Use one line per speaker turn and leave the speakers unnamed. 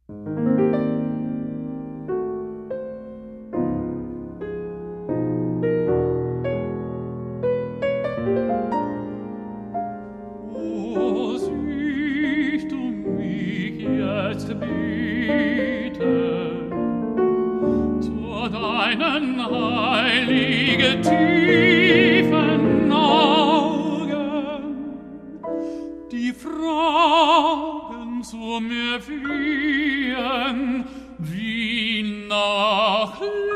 O siehst du mich jetzt beten, zu deinen heiligen tiefen Augen, die Fragen zu mir führen, wie nach